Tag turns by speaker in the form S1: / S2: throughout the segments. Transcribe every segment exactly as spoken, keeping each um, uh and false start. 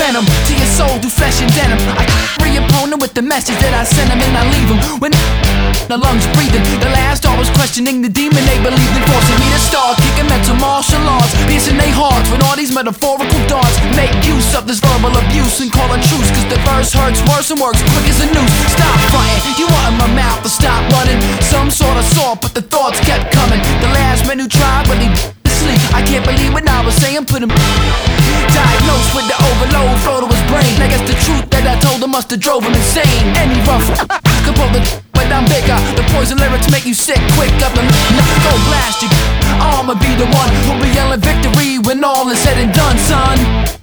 S1: venom to your soul through flesh and denim. I free opponent with the message that I send him, and I leave him when the lungs breathing. The last I was questioning the demon they believed in, forcing me to start kicking mental martial arts, piercing they hearts with all these metaphorical darts. Make use of this verbal abuse and call a truce, cause the verse hurts worse and works quick as a noose. Stop fronting, you want in my mouth to stop running. Some sort of sort, but the thoughts kept coming. The last man who tried, but he sleep. I can't believe what I was saying, put him diagnosed with the overload, flow to his brain. I guess the truth that I told him must have drove him insane. Any rough could pull the but I'm bigger. The poison lyrics make you sick quick up and go blast you. I'ma be the one who'll be yelling victory when all is said and done, son.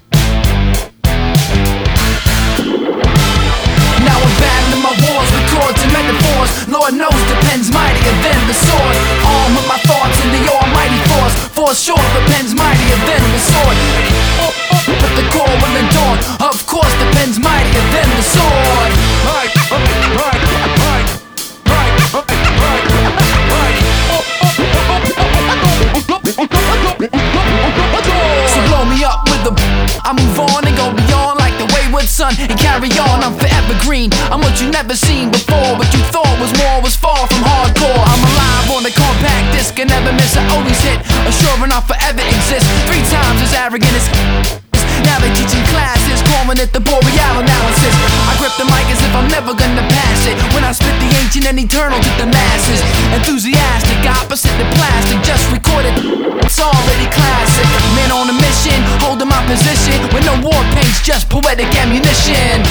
S1: Now I'm battling my wars with chords and metaphors. Lord knows the pen's mightier than the sword. Arm with my thoughts in the almighty force. For sure the pen's mightier than the sword. But the core will endure. Of course the pen's mightier than the sword. Right, right, right, right, right, right, right. So blow me up with the I move on and go beyond like the wayward son and carry on. I'm forever green. I'm what you never seen before. What you thought was more was far from hardcore. I'm alive on the compact disc and never miss. I always hit. Assuring I'll forever exist. Three times as arrogant as now they teaching classes, calling it the Boreal analysis. I grip the mic as if I'm never gonna pass it. When I spit the ancient and eternal to the masses. Enthusiastic, opposite the plastic. Just recorded, it's already classic. Man on a mission, holding my position. With no war paints, just poetic ammunition.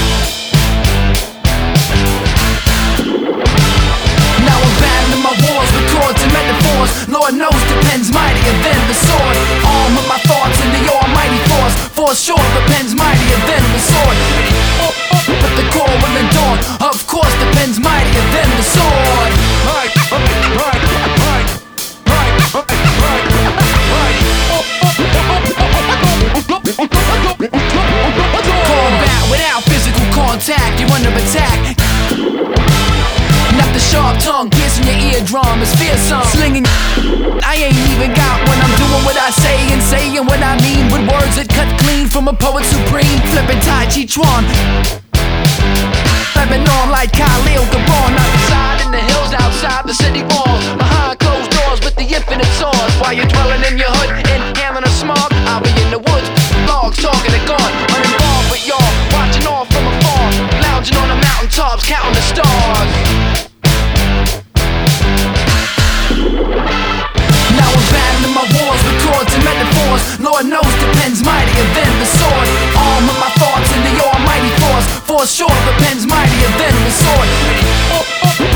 S1: Now I'm battling my wars with chords and metaphors. Lord knows the pen's mightier than the sword. Arm with my thoughts in the almighty force. For sure the pen's mightier than the sword. But the core will endure. Of course the pen's mightier than the sword. Right, right, right, right, right, right, right. Combat without physical contact, you're under attack. Not the sharp tongue piercing your eardrum is fearsome. Slinging I ain't even got when I'm doing what I say and saying what I mean with words that cut clean from a poet supreme. Flipping Tai Chi Chuan, Lebanon like Khalil Gibran. Outside in the hills, outside the city walls, behind closed doors with the infinite source. While you're dwelling in your hood, inhaling a smog, I'll be in the woods, logs talking to God, uninvolved with y'all, watching all from afar, lounging on the mountaintops, counting the stars. Now I'm battling my wars with chords and metaphors. Lord knows the pen's mightier than the sword. Arm with my thoughts in the almighty force. For sure the pen's mightier than the sword.